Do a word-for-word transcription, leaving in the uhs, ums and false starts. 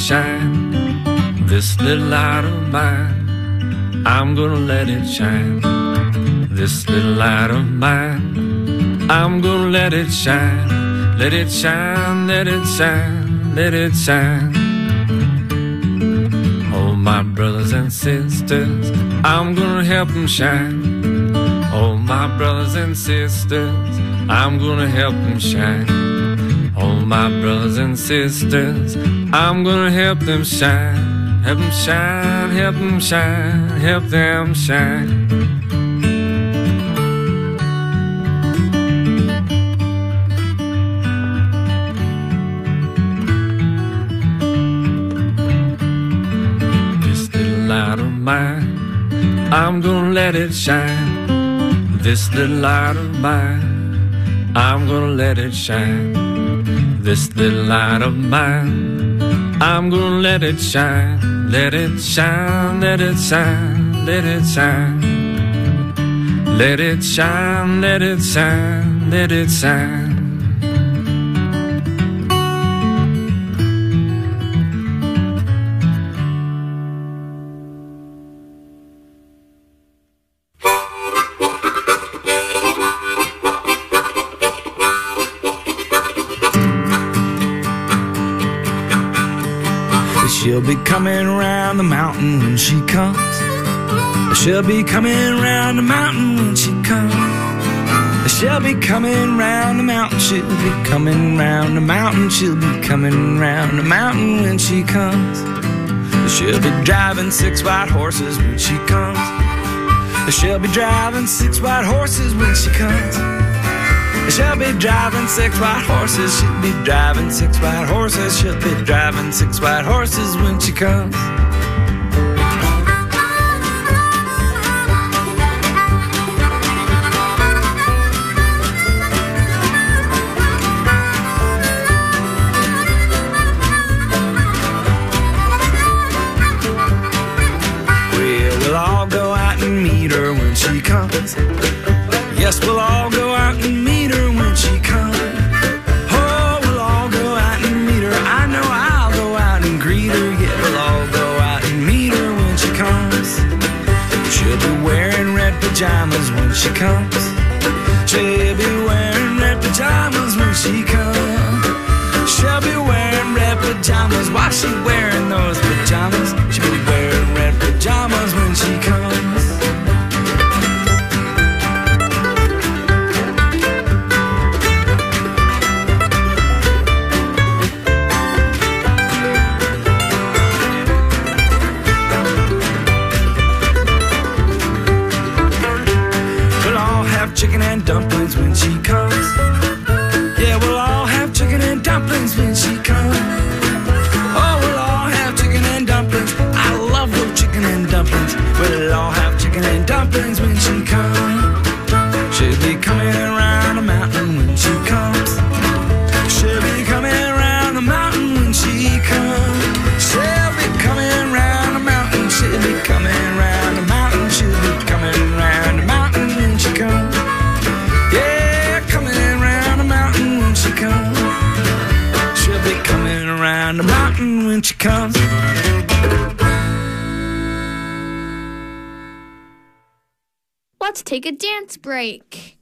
shine. This little light of mine, I'm gonna let it shine. This little light of mine, I'm gonna let it shine. Let it shine, let it shine, let it shine. Oh, my brothers and sisters, I'm gonna help them shine. Oh, my brothers and sisters, I'm gonna help them shine. Oh, my brothers and sisters, I'm gonna help them shine. Help them shine, help them shine, help them shine. This little light of mine, I'm gonna let it shine. This little light of mine, I'm gonna let it shine. This little light of mine, I'm gonna let it shine. Let it shine, let it shine, let it shine. Let it shine, let it shine, let it shine. She'll be coming round the mountain when she comes. She'll be coming round the mountain when she comes. She'll be coming round the mountain. She'll be coming round the mountain. She'll be coming round the mountain when she comes. She'll be driving six white horses when she comes. She'll be driving six white horses when she comes. She'll be driving six white horses. She'll be driving six white horses. She'll be driving six white horses when she comes. Well, we'll all go out and meet her when she comes. Yes, we'll all go out and meet her when she comes. Oh, we'll all go out and meet her. I know I'll go out and greet her. Yeah, we'll all go out and meet her when she comes. She'll be wearing red pajamas when she comes. She'll be wearing red pajamas when she comes. She'll be wearing red pajamas. Why's she wearing those pajamas? She'll be wearing red pajamas when she comes. Chicken and dumplings when she comes. Yeah, we'll all have chicken and dumplings when she comes. Oh, we'll all have chicken and dumplings. I love those chicken and dumplings. We'll all have chicken and dumplings when she comes. She'll be coming around the mountain when she comes. She'll be coming around the mountain when she comes. She'll be coming around the mountain. She'll be coming around the mountain. She'll be coming around the mountain when she comes. She'll be coming around the mountain when she comes. Let's take a dance break.